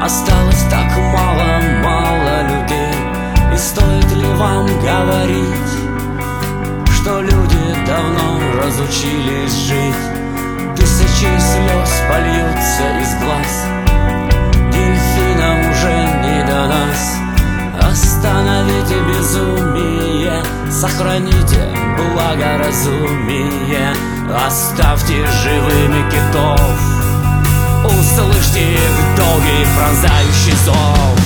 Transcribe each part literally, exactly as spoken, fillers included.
Осталось так мало, мало людей. И стоит ли вам говорить, что люди давно разучились жить? Тысячи слез польются из глаз, дельфинам уже не до нас. Остановите безумие, сохраните благоразумие. Оставьте живыми китов, услышьте их долгий пронзающий зов.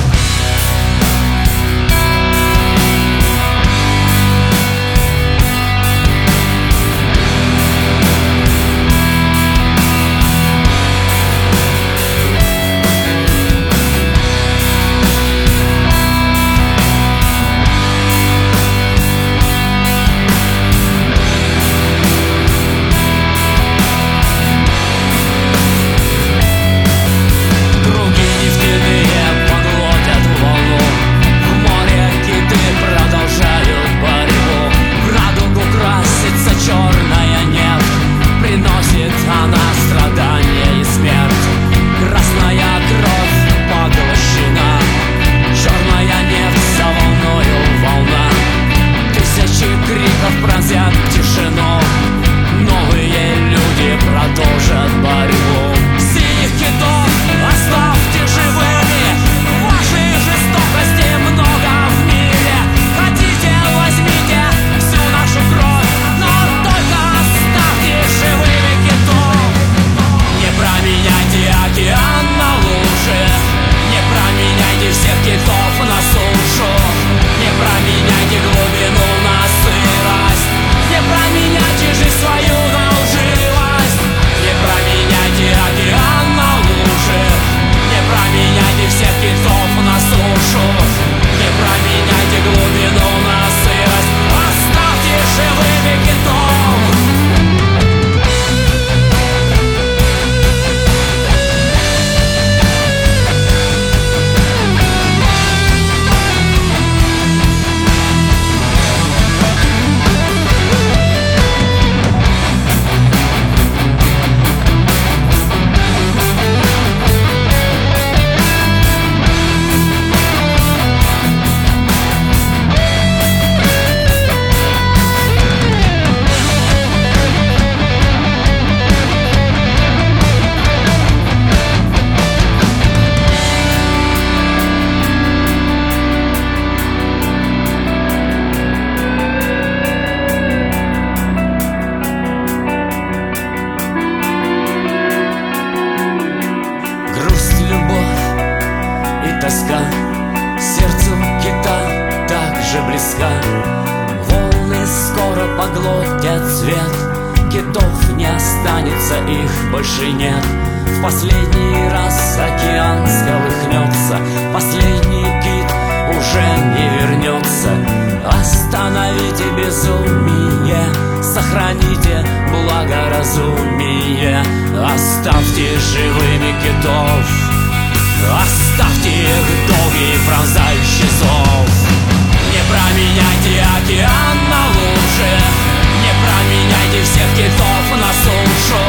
Тишину, новые люди продолжат борьбу. Синих китов оставьте живыми, вашей жестокости много в мире. Хотите, возьмите всю нашу кровь, но только оставьте живыми китов. Не променяйте океан на лужи, не променяйте всех китов на сушу, не променяйте глубину на сырость, не променяйте жизнь свою на лживость. Не променяйте океан на лужи, не променяйте всех китов на сушу, не променяйте глубину на сырость. Оставьте живыми китов. Тоска сердцу кита так же близка. Волны скоро поглотят цвет, китов не останется, их больше нет. В последний раз океан сколыхнется, последний кит уже не вернется. Остановите безумие, сохраните благоразумие. Оставьте живыми китов, оставьте их долгий пронзающий зов. Не променяйте океан на лужи, не променяйте всех китов на сушу,